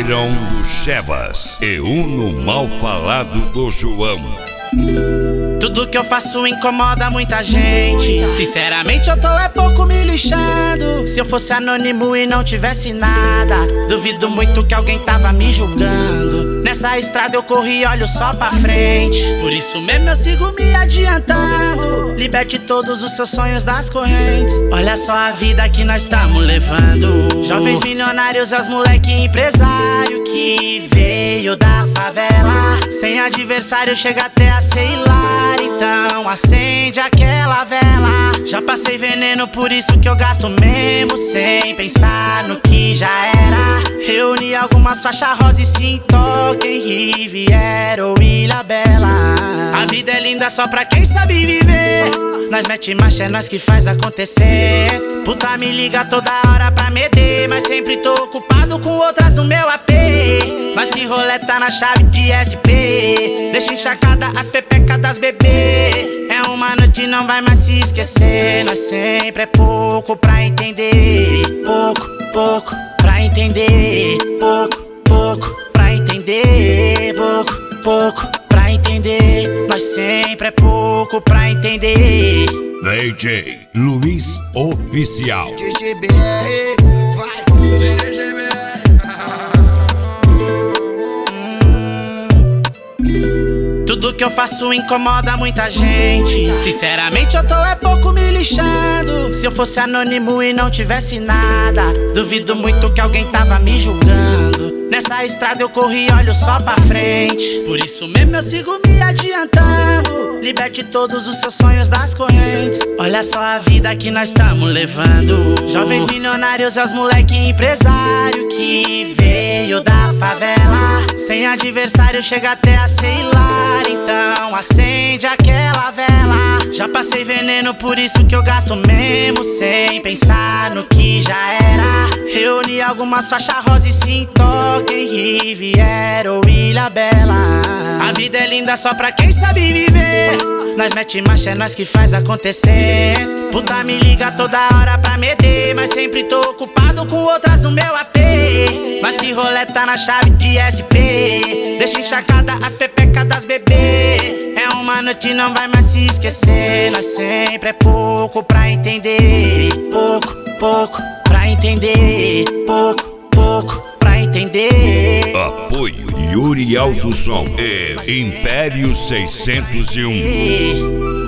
Iron do Chevas e Uno mal falado do João. Tudo que eu faço incomoda muita gente. Sinceramente eu tô pouco me lixando. Se eu fosse anônimo e não tivesse nada, duvido muito que alguém tava me julgando. Nessa estrada eu corri e olho só pra frente. Por isso mesmo eu sigo me adiantando. Liberte todos os seus sonhos das correntes. Olha só a vida que nós estamos levando. Jovens milionários, os moleque empresário que veio da favela. Sem adversário chega até a ser hilário. Então acende aquela vela. Já passei veneno, por isso que eu gasto mesmo sem pensar no que já era. Reuni algumas faixas rosa e sim toquem Riviera ou Ilha Bela. A vida é linda só pra quem sabe viver. Nós mete marcha, é nós que faz acontecer. Puta me liga toda hora pra meter, mas sempre tô ocupado com outras no meu AP. Mas que roleta na chave de SP. Deixa encharcada as pepecas das bebê. É uma noite, não vai mais se esquecer. Nós sempre é pouco pra entender. Pouco pra entender. Pouco pra entender. Pouco pra entender. Nós sempre é pouco pra entender. DJ Luiz Oficial. DGBR, vai. Tudo que eu faço incomoda muita gente. Sinceramente eu tô pouco me lixando. Se eu fosse anônimo e não tivesse nada, duvido muito que alguém tava me julgando. Nessa estrada eu corri e olho só pra frente. Por isso mesmo eu sigo me adiantando. Liberte todos os seus sonhos das correntes. Olha só a vida que nós estamos levando. Jovens milionários, os moleque empresário que veio da favela. Sem adversário chega até a ser hilário. Então acende aquela vela. Já passei veneno, por isso que eu gasto mesmo sem pensar no que já era. Reuni algumas faixas rosa e sim toquem Riviera ou Ilha Bela. A vida é linda só pra quem sabe viver. Nós mete marcha, é nós que faz acontecer. Puta me liga toda hora pra meter, mas sempre tô ocupado com outras no meu AP. Mas que roleta na chave de SP. Deixa encharcada as pepecas das bebê. É uma noite, não vai mais se esquecer. Nós sempre é pouco pra entender. Pouco pra entender. Pouco pra entender. Apoio Yuri Alto Som e Império 601.